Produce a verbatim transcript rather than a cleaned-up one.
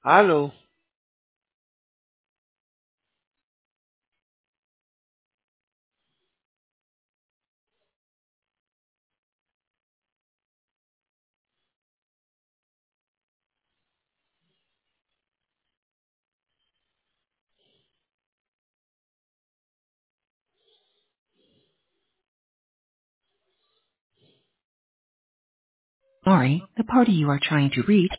Aló. Sorry, the party you are trying to reach